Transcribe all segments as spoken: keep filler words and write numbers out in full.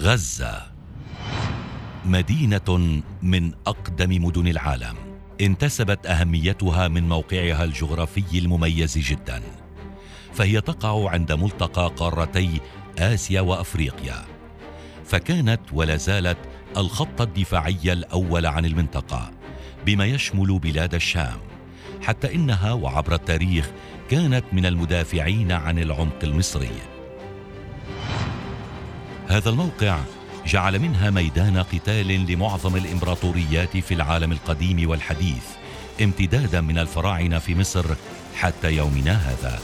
غزة مدينة من أقدم مدن العالم، انتسبت أهميتها من موقعها الجغرافي المميز جدا، فهي تقع عند ملتقى قارتي آسيا وأفريقيا، فكانت ولا زالت الخط الدفاعي الأول عن المنطقة بما يشمل بلاد الشام، حتى إنها وعبر التاريخ كانت من المدافعين عن العمق المصري. هذا الموقع جعل منها ميدان قتال لمعظم الإمبراطوريات في العالم القديم والحديث، امتدادا من الفراعنة في مصر حتى يومنا هذا.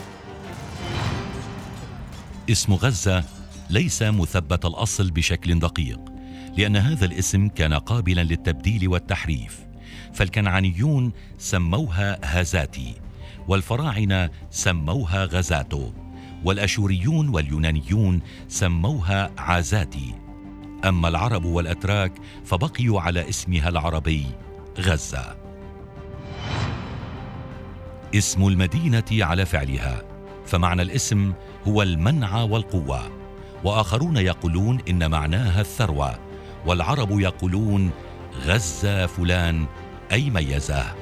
اسم غزة ليس مثبت الأصل بشكل دقيق، لأن هذا الاسم كان قابلا للتبديل والتحريف، فالكنعانيون سموها هازاتي، والفراعنة سموها غزاتو، والأشوريون واليونانيون سموها عازاتي، أما العرب والأتراك فبقيوا على اسمها العربي غزة. اسم المدينة على فعلها، فمعنى الاسم هو المنع والقوة، وآخرون يقولون إن معناها الثروة، والعرب يقولون غزة فلان أي ميزه.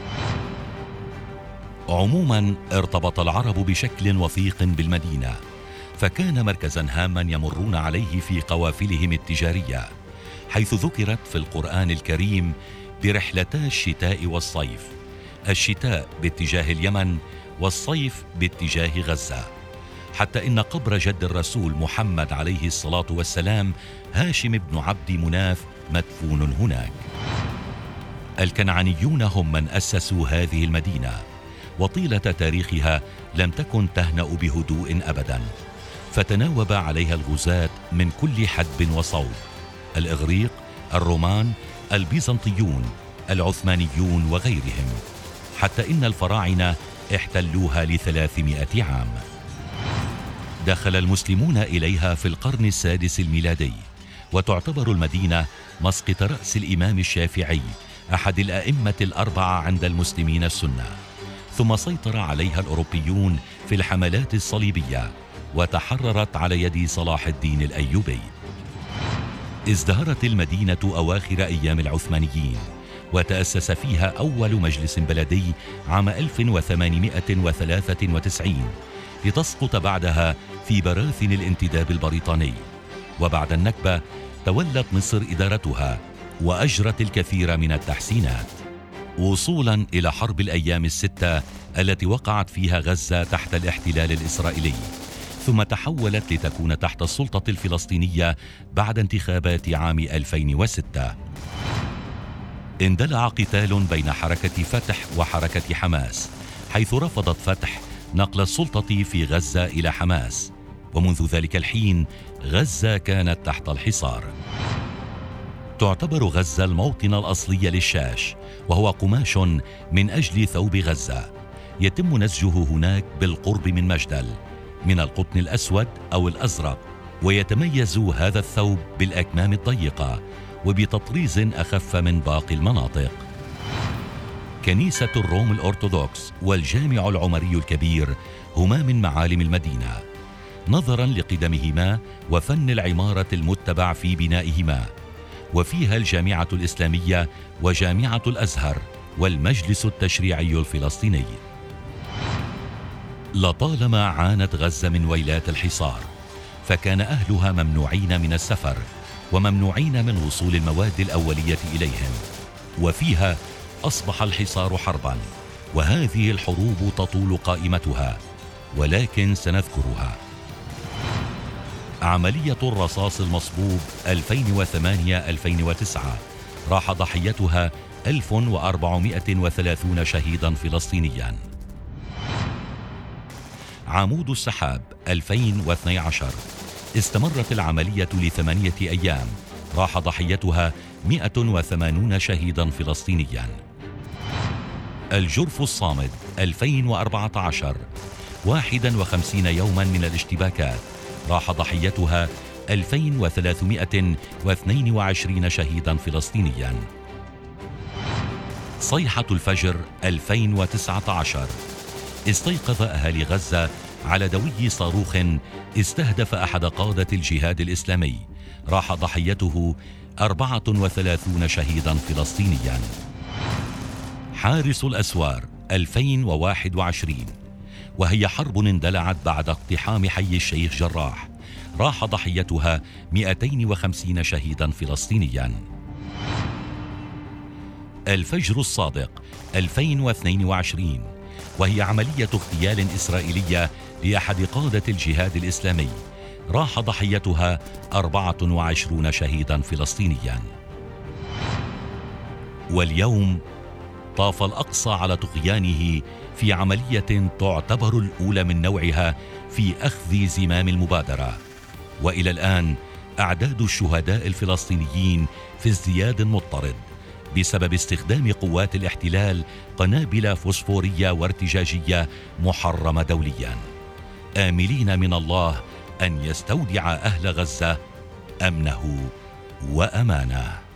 عموما ارتبط العرب بشكل وثيق بالمدينة، فكان مركزا هاما يمرون عليه في قوافلهم التجارية، حيث ذكرت في القرآن الكريم برحلتا الشتاء والصيف، الشتاء باتجاه اليمن والصيف باتجاه غزة، حتى إن قبر جد الرسول محمد عليه الصلاة والسلام هاشم بن عبد مناف مدفون هناك. الكنعانيون هم من أسسوا هذه المدينة، وطيلة تاريخها لم تكن تهنأ بهدوء أبدا، فتناوب عليها الغزاة من كل حدب وصوب: الإغريق، الرومان، البيزنطيون، العثمانيون وغيرهم، حتى إن الفراعنة احتلوها لثلاثمائة عام. دخل المسلمون إليها في القرن السادس الميلادي، وتعتبر المدينة مسقط رأس الإمام الشافعي أحد الأئمة الأربعة عند المسلمين السنة، ثم سيطر عليها الأوروبيون في الحملات الصليبية، وتحررت على يد صلاح الدين الأيوبي. ازدهرت المدينة أواخر أيام العثمانيين، وتأسس فيها أول مجلس بلدي عام ألف وثمانمائة وثلاثة وتسعين، لتسقط بعدها في براثن الانتداب البريطاني. وبعد النكبة تولت مصر إدارتها، وأجرت الكثير من التحسينات، وصولا إلى حرب الأيام الستة التي وقعت فيها غزة تحت الاحتلال الإسرائيلي، ثم تحولت لتكون تحت السلطة الفلسطينية بعد انتخابات عام ألفين وستة. اندلع قتال بين حركة فتح وحركة حماس، حيث رفضت فتح نقل السلطة في غزة إلى حماس، ومنذ ذلك الحين غزة كانت تحت الحصار. تعتبر غزة الموطن الأصلي للشاش، وهو قماش من أجل ثوب غزة، يتم نسجه هناك بالقرب من مجدل من القطن الأسود أو الأزرق، ويتميز هذا الثوب بالأكمام الضيقة وبتطريز أخف من باقي المناطق. كنيسة الروم الأرثوذكس والجامع العمري الكبير هما من معالم المدينة، نظرا لقدمهما وفن العمارة المتبع في بنائهما، وفيها الجامعة الإسلامية وجامعة الأزهر والمجلس التشريعي الفلسطيني. لطالما عانت غزة من ويلات الحصار، فكان أهلها ممنوعين من السفر وممنوعين من وصول المواد الأولية إليهم، وفيها أصبح الحصار حربا، وهذه الحروب تطول قائمتها، ولكن سنذكرها. عملية الرصاص المصبوب ألفين وثمانية ألفين وتسعة راح ضحيتها ألف وأربعمائة وثلاثين شهيدا فلسطينيا. عمود السحاب ألفين واثني عشر استمرت العملية لثمانية أيام، راح ضحيتها مئة وثمانين شهيدا فلسطينيا. الجرف الصامد ألفين وأربعة عشر واحد وخمسين يوما من الاشتباكات، راح ضحيتها ألفين وثلاثمائة واثنين وعشرين شهيدا فلسطينيا. صيحة الفجر ألفين وتسعة عشر استيقظ أهالي غزة على دوي صاروخ استهدف أحد قادة الجهاد الإسلامي، راح ضحيته أربعة وثلاثين شهيدا فلسطينيا. حارس الأسوار ألفين وواحد وعشرين، وهي حرب اندلعت بعد اقتحام حي الشيخ جراح، راح ضحيتها مئتين وخمسين شهيدا فلسطينيا. الفجر الصادق ألفين واثنين وعشرين، وهي عملية اغتيال إسرائيلية لأحد قادة الجهاد الإسلامي، راح ضحيتها أربعة وعشرين شهيدا فلسطينيا. واليوم طاف الأقصى على طغيانه في عملية تعتبر الأولى من نوعها في أخذ زمام المبادرة، وإلى الآن أعداد الشهداء الفلسطينيين في ازدياد مضطرد بسبب استخدام قوات الاحتلال قنابل فوسفورية وارتجاجية محرمة دوليا، آملين من الله أن يستودع أهل غزة أمنه وأمانه.